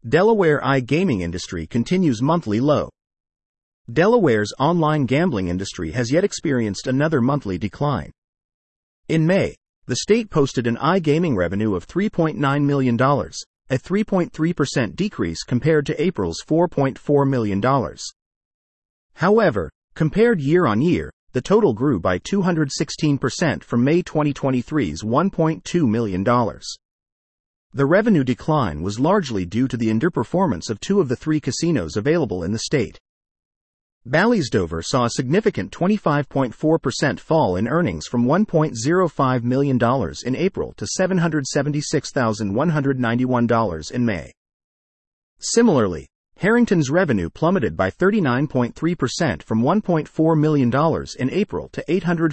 Delaware iGaming industry continues monthly low. Delaware's online gambling industry has yet experienced another monthly decline. In May, the state posted an iGaming revenue of $3.9 million, a 3.3% decrease compared to April's $4.4 million. However, compared year-on-year, the total grew by 216% from May 2023's $1.2 million. The revenue decline was largely due to the underperformance of two of the three casinos available in the state. Bally's Dover saw a significant 25.4% fall in earnings from $1.05 million in April to $776,191 in May. Similarly, Harrington's revenue plummeted by 39.3% from $1.4 million in April to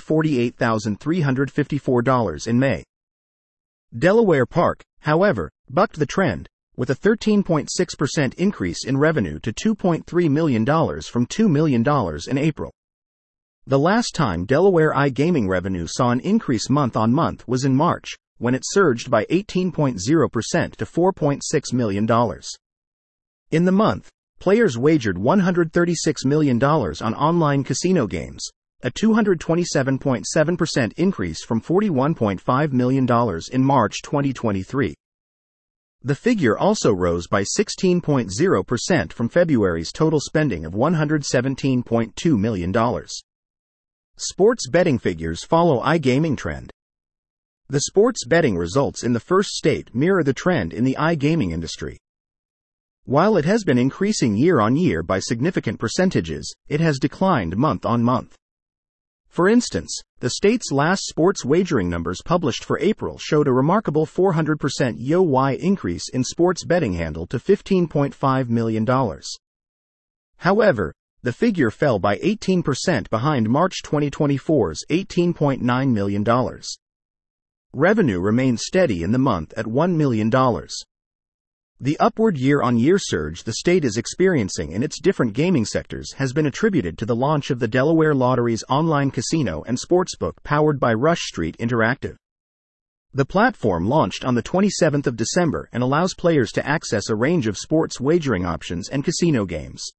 $848,354 in May. Delaware Park, however, bucked the trend, with a 13.6% increase in revenue to $2.3 million from $2 million in April. The last time Delaware iGaming revenue saw an increase month-on-month was in March, when it surged by 18.0% to $4.6 million. In the month, players wagered $136 million on online casino games, a 227.7% increase from $41.5 million in March 2023. The figure also rose by 16.0% from February's total spending of $117.2 million. Sports betting figures follow iGaming trend. The sports betting results in the first state mirror the trend in the iGaming industry. While it has been increasing year-on-year by significant percentages, it has declined month-on-month. For instance, the state's last sports wagering numbers published for April showed a remarkable 400% YoY increase in sports betting handle to $15.5 million. However, the figure fell by 18% behind March 2024's $18.9 million. Revenue remained steady in the month at $1 million. The upward year-on-year surge the state is experiencing in its different gaming sectors has been attributed to the launch of the Delaware Lottery's online casino and sportsbook powered by Rush Street Interactive. The platform launched on the 27th of December and allows players to access a range of sports wagering options and casino games.